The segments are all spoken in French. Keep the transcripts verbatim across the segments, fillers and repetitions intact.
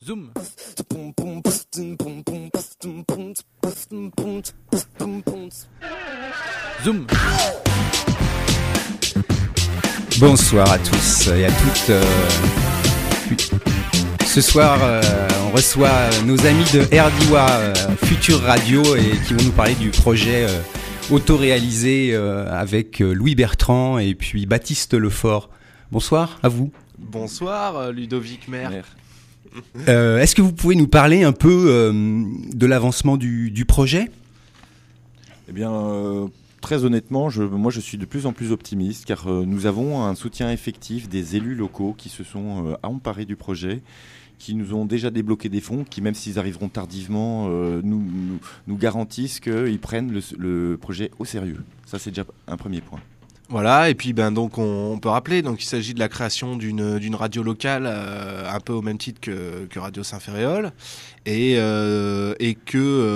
Zoom. Zoom. Bonsoir à tous et à toutes. Euh, ce soir, euh, on reçoit nos amis de R D I W A euh, Future Radio et qui vont nous parler du projet euh, auto-réalisé euh, avec euh, Louis Bertrand et puis Baptiste Lefort. Bonsoir à vous. Bonsoir Ludovic Maire. Euh, est-ce que vous pouvez nous parler un peu euh, de l'avancement du, du projet ? Eh bien, euh, très honnêtement, je, moi je suis de plus en plus optimiste car euh, nous avons un soutien effectif des élus locaux qui se sont euh, emparés du projet, qui nous ont déjà débloqué des fonds, qui même s'ils arriveront tardivement, euh, nous, nous, nous garantissent qu'ils prennent le, le projet au sérieux. Ça, c'est déjà un premier point. Voilà, et puis ben donc on, on peut rappeler, donc il s'agit de la création d'une d'une radio locale, euh, un peu au même titre que, que Radio Saint-Ferréol, et euh, et que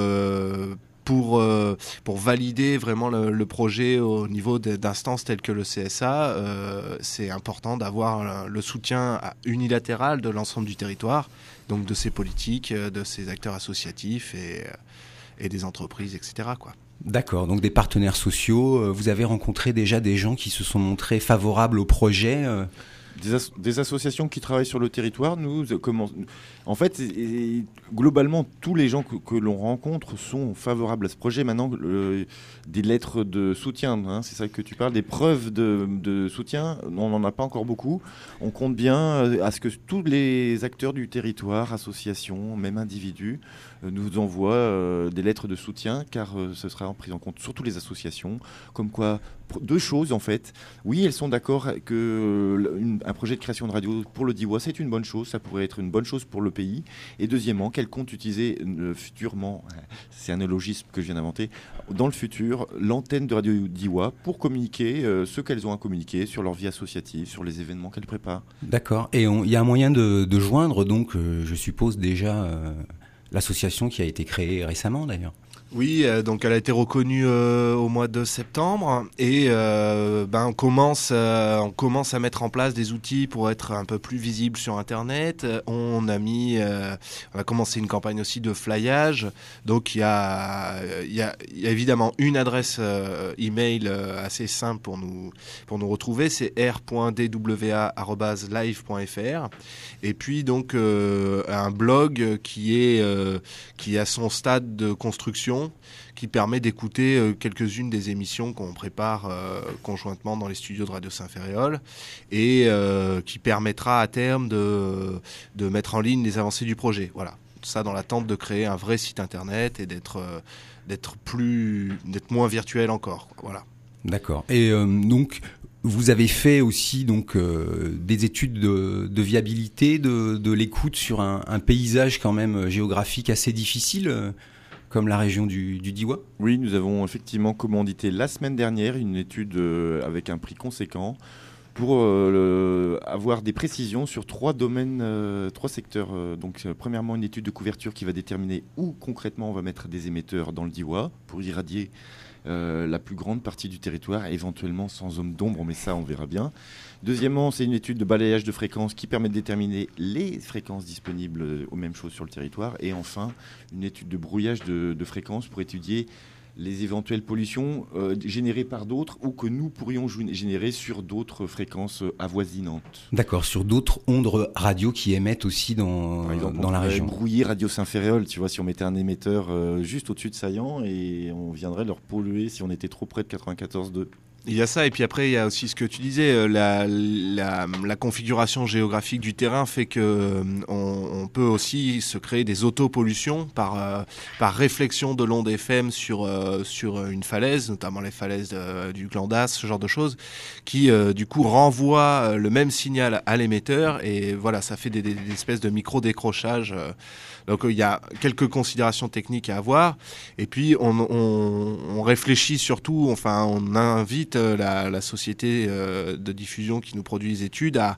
euh, pour euh, pour valider vraiment le, le projet au niveau d'instances telles que le C S A, euh, c'est important d'avoir le soutien unilatéral de l'ensemble du territoire, donc de ses politiques, de ses acteurs associatifs et et des entreprises, et cetera quoi. D'accord, donc des partenaires sociaux. Vous avez rencontré déjà des gens qui se sont montrés favorables au projet ? Des, as- des associations qui travaillent sur le territoire, nous, euh, comment, en fait, et, et, globalement, tous les gens que, que l'on rencontre sont favorables à ce projet. Maintenant, le, des lettres de soutien, hein, c'est ça que tu parles, des preuves de, de soutien, on n'en a pas encore beaucoup. On compte bien à ce que tous les acteurs du territoire, associations, même individus, euh, nous envoient euh, des lettres de soutien, car euh, ce sera pris en compte, surtout les associations, comme quoi, deux choses en fait. Oui, elles sont d'accord que euh, une, un projet de création de radio pour le D I W A, c'est une bonne chose, ça pourrait être une bonne chose pour le pays. Et deuxièmement, qu'elles comptent utiliser euh, futurement, c'est un néologisme que je viens d'inventer, dans le futur, l'antenne de Radio D I W A pour communiquer euh, ce qu'elles ont à communiquer sur leur vie associative, sur les événements qu'elles préparent. D'accord. Et il y a un moyen de, de joindre, donc, euh, je suppose déjà, euh, l'association qui a été créée récemment d'ailleurs. Oui, euh, donc elle a été reconnue euh, au mois de septembre et euh, ben on commence, euh, on commence à mettre en place des outils pour être un peu plus visible sur Internet. On a mis, euh, on a commencé une campagne aussi de flyage. Donc il y a, il y a, il y a évidemment une adresse euh, email euh, assez simple pour nous, pour nous retrouver, c'est r point d w a arobase live point f r. Et puis donc euh, un blog qui est, euh, qui est à son stade de construction, qui permet d'écouter euh, quelques-unes des émissions qu'on prépare euh, conjointement dans les studios de Radio Saint-Ferréol et euh, qui permettra à terme de, de mettre en ligne les avancées du projet. Voilà, tout ça dans l'attente de créer un vrai site internet et d'être, euh, d'être, plus, d'être moins virtuel encore. Voilà. D'accord. Et euh, donc, vous avez fait aussi donc, euh, des études de, de viabilité de, de l'écoute sur un, un paysage quand même géographique assez difficile euh, comme la région du, du D I W A ? Oui, nous avons effectivement commandité la semaine dernière une étude euh, avec un prix conséquent pour euh, le, avoir des précisions sur trois domaines, euh, trois secteurs. Euh, donc, euh, premièrement, une étude de couverture qui va déterminer où concrètement on va mettre des émetteurs dans le D I W A pour irradier euh, la plus grande partie du territoire, éventuellement sans zone d'ombre, mais ça, on verra bien. Deuxièmement, c'est une étude de balayage de fréquences qui permet de déterminer les fréquences disponibles aux mêmes choses sur le territoire. Et enfin, une étude de brouillage de, de fréquences pour étudier les éventuelles pollutions euh, générées par d'autres ou que nous pourrions générer sur d'autres fréquences avoisinantes. D'accord, sur d'autres ondes radio qui émettent aussi dans, par exemple, dans la région. Brouiller Radio Saint-Ferréol, tu vois, si on mettait un émetteur euh, juste au-dessus de Saillant et on viendrait leur polluer si on était trop près de quatre-vingt-quatorze virgule deux. Il y a ça, et puis après il y a aussi ce que tu disais, la, la, la configuration géographique du terrain fait que on, on peut aussi se créer des autopollutions par euh, par réflexion de l'onde F M sur euh, sur une falaise, notamment les falaises de, du Glandas, ce genre de choses, qui euh, du coup renvoient le même signal à l'émetteur, et voilà, ça fait des, des, des espèces de micro décrochages. Euh, Donc il y a quelques considérations techniques à avoir, et puis on, on, on réfléchit surtout, enfin on invite la, la société de diffusion qui nous produit les études à,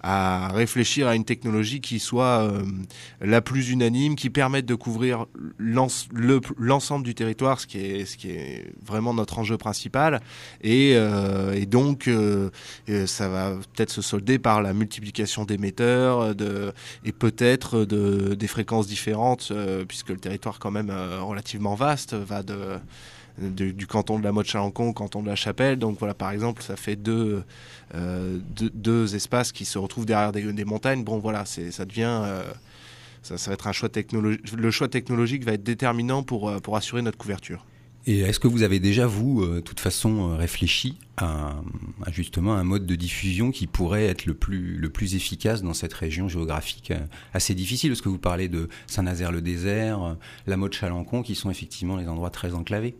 à réfléchir à une technologie qui soit euh, la plus unanime, qui permette de couvrir l'ens- le, l'ensemble du territoire, ce qui est, ce qui est vraiment notre enjeu principal. Et, euh, et donc, euh, ça va peut-être se solder par la multiplication d'émetteurs de, et peut-être de, des fréquences différentes, euh, puisque le territoire quand même euh, relativement vaste va de... De, du canton de la Motte-Chalancon au canton de la Chapelle. Donc voilà, par exemple, ça fait deux, euh, deux, deux espaces qui se retrouvent derrière des, des montagnes. Bon voilà, c'est, ça devient... Euh, ça, ça va être un choix technologique. Le choix technologique va être déterminant pour, pour assurer notre couverture. Et est-ce que vous avez déjà, vous, de toute façon, réfléchi à, à justement un mode de diffusion qui pourrait être le plus, le plus efficace dans cette région géographique assez difficile? Parce que vous parlez de Saint-Nazaire-le-Désert, la Motte-Chalancon, qui sont effectivement des endroits très enclavés.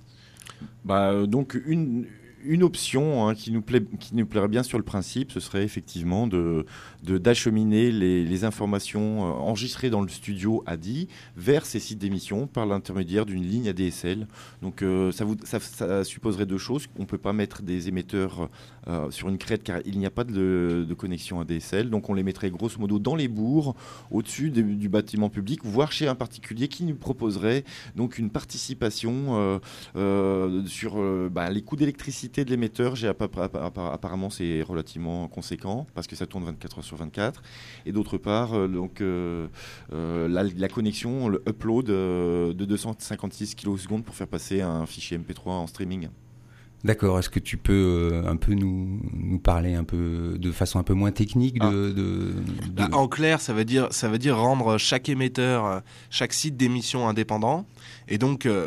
Bah, donc une, une option hein, qui, nous plaît, qui nous plairait bien sur le principe, ce serait effectivement de, de, d'acheminer les, les informations euh, enregistrées dans le studio A D I vers ces sites d'émission par l'intermédiaire d'une ligne A D S L. Donc euh, ça, vous, ça, ça supposerait deux choses. On ne peut pas mettre des émetteurs euh, sur une crête car il n'y a pas de, de connexion A D S L. Donc on les mettrait grosso modo dans les bourgs, au-dessus de, du bâtiment public, voire chez un particulier qui nous proposerait donc une participation euh, euh, sur euh, bah, les coûts d'électricité de l'émetteur. J'ai apparemment c'est relativement conséquent parce que ça tourne vingt-quatre heures sur vingt-quatre, et d'autre part euh, donc euh, euh, la, la connexion, le upload euh, de deux cent cinquante-six kilosecondes pour faire passer un fichier M P trois en streaming. D'accord. Est-ce que tu peux euh, un peu nous, nous parler un peu de façon un peu moins technique de, ah. de, de... Bah, en clair, ça veut dire ça veut dire rendre chaque émetteur, chaque site d'émission indépendant. Et donc euh,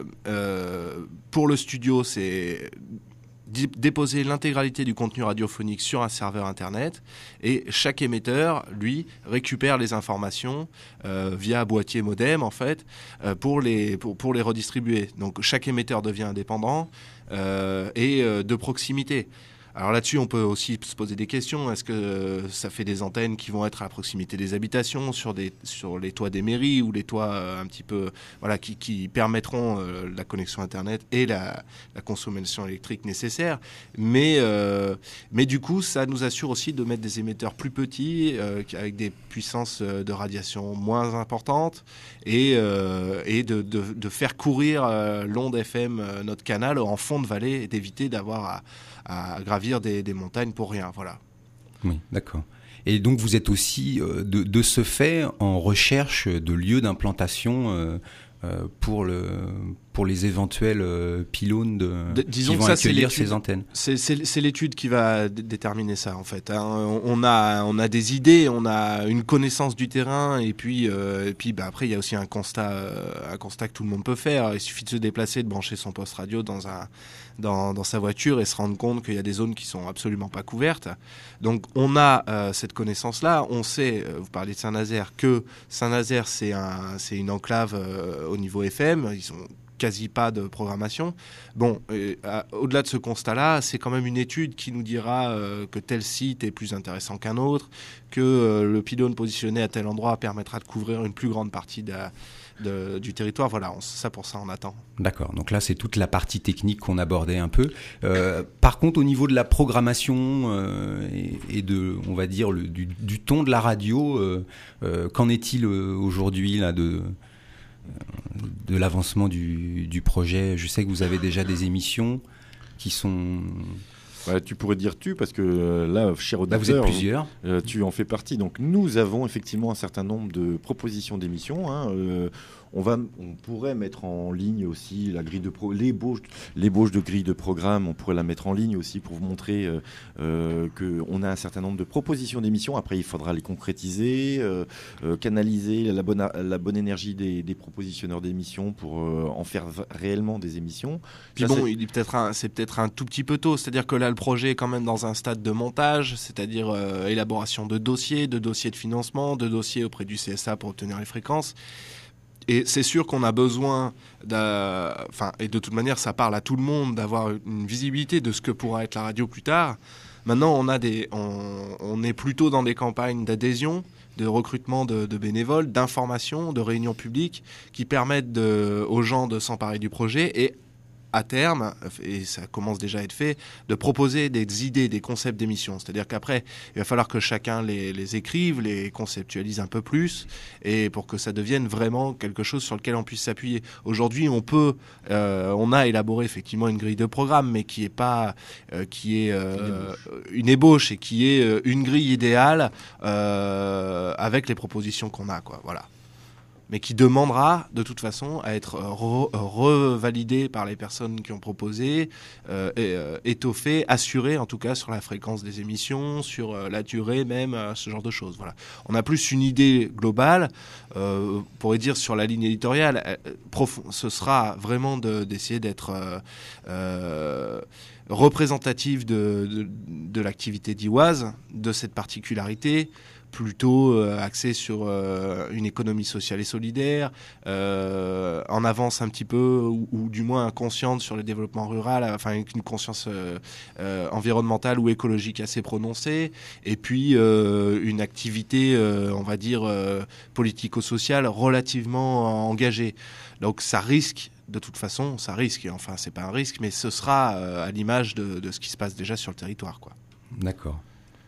pour le studio, c'est déposer l'intégralité du contenu radiophonique sur un serveur internet, et chaque émetteur, lui, récupère les informations euh, via boîtier modem en fait euh, pour les pour, pour les redistribuer. Donc chaque émetteur devient indépendant euh, et euh, de proximité. Alors là-dessus, on peut aussi se poser des questions. Est-ce que ça fait des antennes qui vont être à proximité des habitations, sur, des, sur les toits des mairies, ou les toits euh, un petit peu, voilà, qui, qui permettront euh, la connexion Internet et la, la consommation électrique nécessaire. Mais, euh, mais du coup, ça nous assure aussi de mettre des émetteurs plus petits, euh, avec des puissances de radiation moins importantes, et, euh, et de, de, de faire courir euh, l'onde F M, euh, notre canal, en fond de vallée, et d'éviter d'avoir à à gravir des, des montagnes pour rien, voilà. Oui, d'accord. Et donc vous êtes aussi, euh, de, de ce fait, en recherche de lieux d'implantation euh, euh, pour, le, pour les éventuels euh, pylônes de, de, disons qui vont que ça, accueillir ces antennes. C'est, c'est, c'est l'étude qui va d- déterminer ça, en fait. Hein. On, a, on a des idées, on a une connaissance du terrain, et puis, euh, et puis bah, après, il y a aussi un constat, euh, un constat que tout le monde peut faire. Il suffit de se déplacer, de brancher son poste radio dans un... Dans, dans sa voiture et se rendre compte qu'il y a des zones qui sont absolument pas couvertes. Donc on a euh, cette connaissance-là. On sait, euh, vous parlez de Saint-Nazaire, que Saint-Nazaire c'est, un, c'est une enclave euh, au niveau F M. Ils ont quasi pas de programmation. Bon, euh, à, au-delà de ce constat-là, c'est quand même une étude qui nous dira euh, que tel site est plus intéressant qu'un autre, que euh, le pylône positionné à tel endroit permettra de couvrir une plus grande partie de la, De, du territoire. Voilà, on, ça pour ça on attend. D'accord, donc là c'est toute la partie technique qu'on abordait un peu. Euh, par contre, au niveau de la programmation euh, et, et de, on va dire, le, du, du ton de la radio, euh, euh, qu'en est-il aujourd'hui là, de, de l'avancement du, du projet? Je sais que vous avez déjà des émissions qui sont... Ouais, tu pourrais dire tu, parce que euh, là, cher auditeur, là, vous êtes plusieurs. Euh, tu en fais partie. Donc nous avons effectivement un certain nombre de propositions d'émissions. Hein. Euh, on, va, on pourrait mettre en ligne aussi la grille de pro, l'ébauche, l'ébauche de grille de programme. On pourrait la mettre en ligne aussi pour vous montrer euh, euh, qu'on a un certain nombre de propositions d'émissions. Après, il faudra les concrétiser, euh, euh, canaliser la bonne, la bonne énergie des, des propositionneurs d'émissions pour euh, en faire v- réellement des émissions. Puis Ça, bon, c'est... il est peut-être un, c'est peut-être un tout petit peu tôt. C'est-à-dire que là, le projet est quand même dans un stade de montage, c'est-à-dire euh, élaboration de dossiers, de dossiers de financement, de dossiers auprès du C S A pour obtenir les fréquences. Et c'est sûr qu'on a besoin, enfin, et de toute manière, ça parle à tout le monde, d'avoir une visibilité de ce que pourra être la radio plus tard. Maintenant, on a des, on, on est plutôt dans des campagnes d'adhésion, de recrutement de, de bénévoles, d'information, de réunions publiques qui permettent de, aux gens de s'emparer du projet et à terme, et ça commence déjà à être fait, de proposer des idées, des concepts d'émissions. C'est-à-dire qu'après, il va falloir que chacun les, les écrive, les conceptualise un peu plus, et pour que ça devienne vraiment quelque chose sur lequel on puisse s'appuyer. Aujourd'hui, on peut, euh, on a élaboré effectivement une grille de programme, mais qui est pas, euh, qui est euh, une ébauche et qui est euh, une grille idéale euh, avec les propositions qu'on a, quoi. Voilà. Mais qui demandera de toute façon à être re- revalidé par les personnes qui ont proposé, euh, et, euh, étoffé, assuré en tout cas sur la fréquence des émissions, sur euh, la durée même, euh, ce genre de choses. Voilà. On a plus une idée globale, euh, on pourrait dire sur la ligne éditoriale, euh, prof- ce sera vraiment de, d'essayer d'être euh, euh, représentatif de, de, de l'activité d'Iwaz, de cette particularité, plutôt euh, axé sur euh, une économie sociale et solidaire, euh, en avance un petit peu, ou, ou du moins consciente sur le développement rural, enfin avec une conscience euh, euh, environnementale ou écologique assez prononcée, et puis euh, une activité, euh, on va dire, euh, politico-sociale relativement engagée. Donc ça risque, de toute façon, ça risque, enfin c'est pas un risque, mais ce sera euh, à l'image de, de ce qui se passe déjà sur le territoire, quoi. D'accord.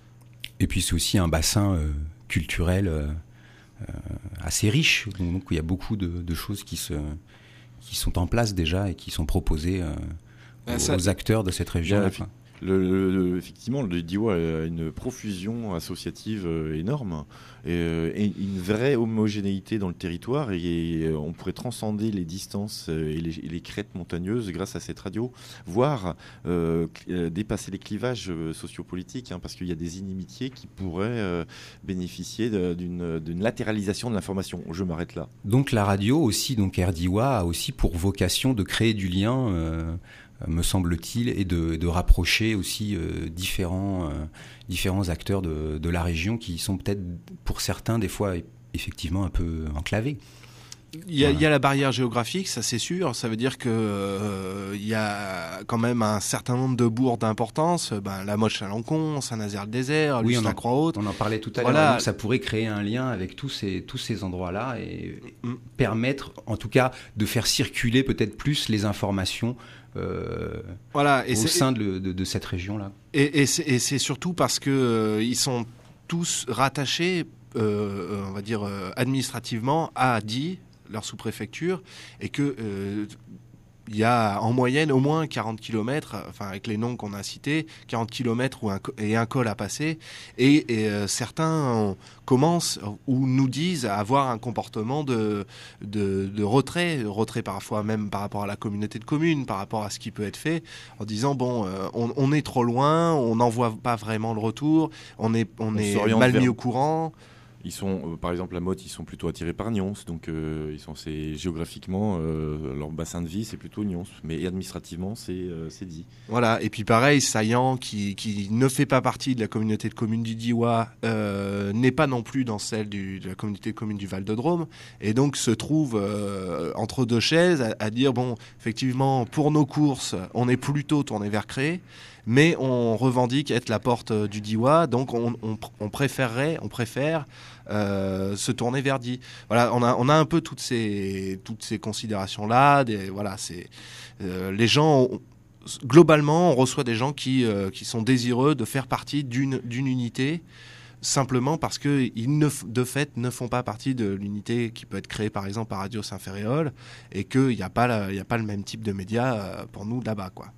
Et puis c'est aussi un bassin euh, culturel euh, euh, assez riche, donc il y a beaucoup de, de choses qui, se, qui sont en place déjà et qui sont proposées euh, aux, ça... aux acteurs de cette région. Bien, Le, le, le, effectivement, le Diois a une profusion associative euh, énorme et, euh, et une vraie homogénéité dans le territoire, et, et on pourrait transcender les distances et les, et les crêtes montagneuses grâce à cette radio, voire euh, cl- dépasser les clivages sociopolitiques, hein, parce qu'il y a des inimitiés qui pourraient euh, bénéficier de, d'une, d'une latéralisation de l'information. Je m'arrête là. Donc la radio aussi, donc R D I W A a aussi pour vocation de créer du lien, euh, me semble-t-il, et de, de rapprocher aussi euh, différents, euh, différents acteurs de, de la région qui sont peut-être, pour certains, des fois, effectivement un peu enclavés. Il y, a, Voilà. il y a la barrière géographique, ça c'est sûr. Ça veut dire que euh, il y a quand même un certain nombre de bourgs d'importance. Ben, la Motte-Chalancon, Saint-Nazaire-le-Désert, Oui, la Croix-Haute. On en parlait tout à Voilà. l'heure. Donc ça pourrait créer un lien avec tous ces, tous ces endroits-là et, et Mm. permettre, en tout cas, de faire circuler peut-être plus les informations euh, Voilà. Et au c'est, sein de, de, de cette région-là. et, et, c'est, et c'est surtout parce que euh, ils sont tous rattachés, euh, on va dire euh, administrativement, à Die, leur sous-préfecture, et que euh, il y a en moyenne au moins quarante kilomètres, enfin avec les noms qu'on a cités, quarante kilomètres ou un, et un col à passer. Et, et euh, certains commencent ou nous disent avoir un comportement de, de, de retrait, retrait parfois même par rapport à la communauté de communes, par rapport à ce qui peut être fait, en disant bon, euh, on, on est trop loin, on n'en voit pas vraiment le retour, on est, on On est s'oriente mal vers- mis au courant. Ils sont, euh, par exemple, la Motte, ils sont plutôt attirés par Nyons, donc euh, ils sont c'est, géographiquement, euh, leur bassin de vie, c'est plutôt Nyons, mais administrativement, c'est, euh, c'est dit. Voilà, et puis pareil, Saillant, qui, qui ne fait pas partie de la communauté de communes du Diois, euh, n'est pas non plus dans celle du, de la communauté de communes du Val-de-Drôme, et donc se trouve euh, entre deux chaises à, à dire, bon, effectivement, pour nos courses, on est plutôt tourné vers Cré, mais on revendique être la porte du Diois, donc on, on, on préférerait, on préfère euh, se tourner vers Die. Voilà, on a, on a un peu toutes ces, toutes ces considérations-là, des, voilà, c'est, euh, les gens... ont, globalement, on reçoit des gens qui, euh, qui sont désireux de faire partie d'une, d'une unité, simplement parce qu'ils, ne, de fait, ne font pas partie de l'unité qui peut être créée, par exemple, par Radio Saint-Ferréol, et qu'il n'y a, a pas le même type de médias euh, pour nous là-bas, quoi.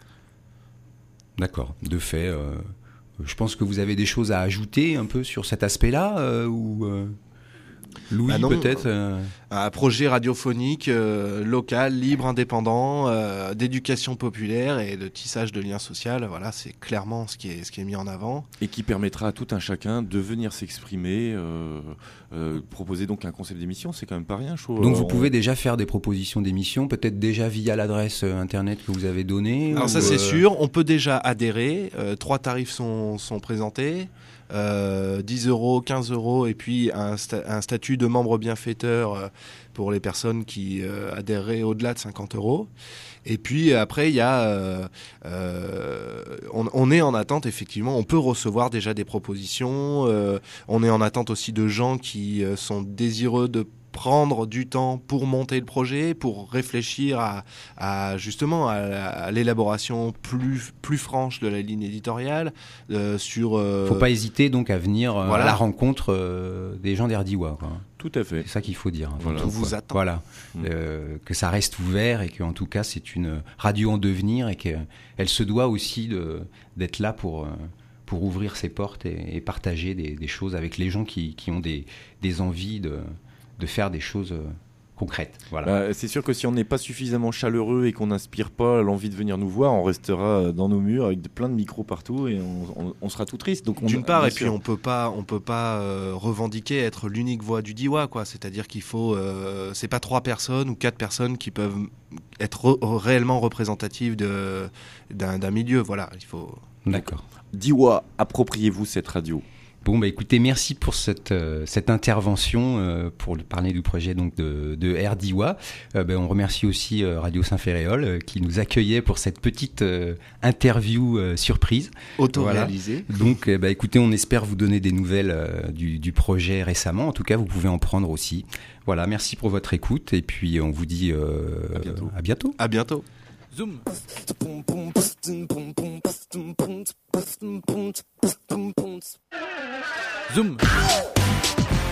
D'accord. De fait, euh, je pense que vous avez des choses à ajouter un peu sur cet aspect-là, euh, ou euh, Louis, Bah non, peut-être euh... Un projet radiophonique euh, local, libre, indépendant, euh, d'éducation populaire et de tissage de liens sociaux. Voilà, c'est clairement ce qui est, ce qui est mis en avant. Et qui permettra à tout un chacun de venir s'exprimer, euh, euh, proposer donc un concept d'émission, c'est quand même pas rien. Je trouve. Donc vous On- pouvez déjà faire des propositions d'émissions, peut-être déjà via l'adresse euh, internet que vous avez donnée. Alors ou, ça c'est euh, sûr, on peut déjà adhérer, euh, trois tarifs sont, sont présentés, euh, dix euros, quinze euros et puis un, sta- un statut de membre bienfaiteur euh, pour les personnes qui euh, adhéreraient au-delà de cinquante euros. Et puis après il y a, euh, euh, on, on est en attente effectivement, on peut recevoir déjà des propositions, euh, on est en attente aussi de gens qui euh, sont désireux de prendre du temps pour monter le projet, pour réfléchir à, à justement à, à l'élaboration plus plus franche de la ligne éditoriale euh, sur. Euh... Faut pas hésiter donc à venir euh, voilà. à la rencontre euh, des gens d'Erdiwa, quoi. Tout à fait. C'est ça qu'il faut dire. Voilà. On vous attend. Voilà, mmh. euh, que ça reste ouvert et qu'en tout cas c'est une radio en devenir et qu'elle se doit aussi de, d'être là pour. Euh, pour ouvrir ses portes et, et partager des, des choses avec les gens qui, qui ont des, des envies de, de faire des choses euh, concrètes. Voilà. Bah, c'est sûr que si on n'est pas suffisamment chaleureux et qu'on n'inspire pas l'envie de venir nous voir, on restera dans nos murs avec plein de micros partout et on, on, on sera tout triste. Donc on, D'une part, et sûr. puis on peut pas, on peut pas euh, revendiquer être l'unique voix du Diois, quoi. C'est-à-dire qu'il faut, euh, c'est pas trois personnes ou quatre personnes qui peuvent être re- réellement représentatives de, d'un, d'un milieu. Voilà, il faut. D'accord. Diois, appropriez-vous cette radio. Bon, bah écoutez, merci pour cette, euh, cette intervention euh, pour parler du projet donc, de, de Erdiwa. Euh, bah, on remercie aussi euh, Radio Saint-Ferréol euh, qui nous accueillait pour cette petite euh, interview euh, surprise. Auto-réalisée. Voilà. Donc, euh, bah, écoutez, on espère vous donner des nouvelles euh, du, du projet récemment. En tout cas, vous pouvez en prendre aussi. Voilà, merci pour votre écoute et puis on vous dit euh, à bientôt. À bientôt. À bientôt. Zoom. Zoom.